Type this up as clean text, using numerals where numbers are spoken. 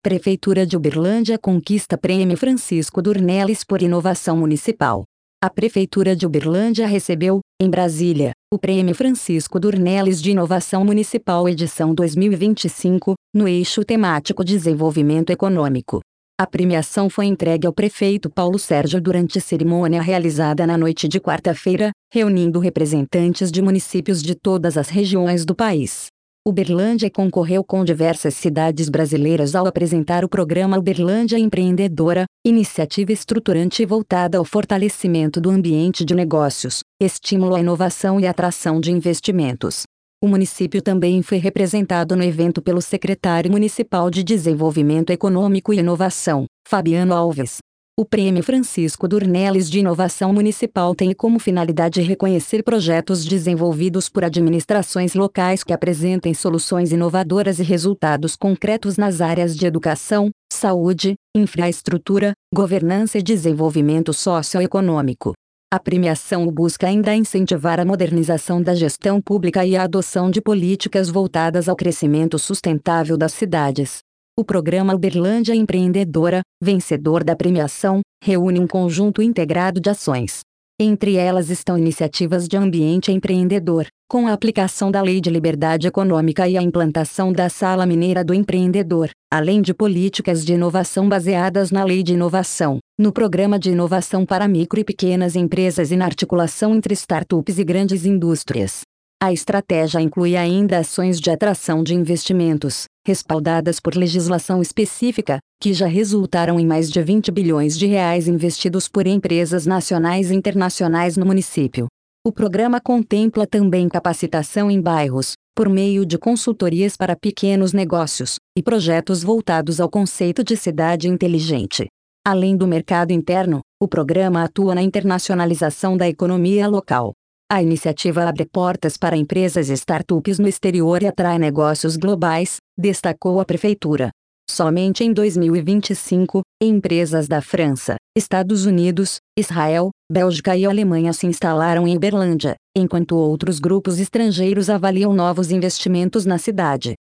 Prefeitura de Uberlândia conquista Prêmio Francisco Dornelles por Inovação Municipal. A Prefeitura de Uberlândia recebeu, em Brasília, o Prêmio Francisco Dornelles de Inovação Municipal edição 2025, no eixo temático Desenvolvimento Econômico. A premiação foi entregue ao prefeito Paulo Sérgio durante cerimônia realizada na noite de quarta-feira, reunindo representantes de municípios de todas as regiões do país. Uberlândia concorreu com diversas cidades brasileiras ao apresentar o programa Uberlândia Empreendedora, iniciativa estruturante voltada ao fortalecimento do ambiente de negócios, estímulo à inovação e atração de investimentos. O município também foi representado no evento pelo secretário municipal de Desenvolvimento Econômico e Inovação, Fabiano Alves. O Prêmio Francisco Dornelles de Inovação Municipal tem como finalidade reconhecer projetos desenvolvidos por administrações locais que apresentem soluções inovadoras e resultados concretos nas áreas de educação, saúde, infraestrutura, governança e desenvolvimento socioeconômico. A premiação busca ainda incentivar a modernização da gestão pública e a adoção de políticas voltadas ao crescimento sustentável das cidades. O programa Uberlândia Empreendedora, vencedor da premiação, reúne um conjunto integrado de ações. Entre elas estão iniciativas de ambiente empreendedor, com a aplicação da Lei de Liberdade Econômica e a implantação da Sala Mineira do Empreendedor, além de políticas de inovação baseadas na Lei de Inovação, no Programa de Inovação para Micro e Pequenas Empresas e na articulação entre startups e grandes indústrias. A estratégia inclui ainda ações de atração de investimentos, respaldadas por legislação específica, que já resultaram em mais de 20 bilhões de reais investidos por empresas nacionais e internacionais no município. O programa contempla também capacitação em bairros, por meio de consultorias para pequenos negócios, e projetos voltados ao conceito de cidade inteligente. Além do mercado interno, o programa atua na internacionalização da economia local. A iniciativa abre portas para empresas e startups no exterior e atrai negócios globais, destacou a Prefeitura. Somente em 2025, empresas da França, Estados Unidos, Israel, Bélgica e Alemanha se instalaram em Uberlândia, enquanto outros grupos estrangeiros avaliam novos investimentos na cidade.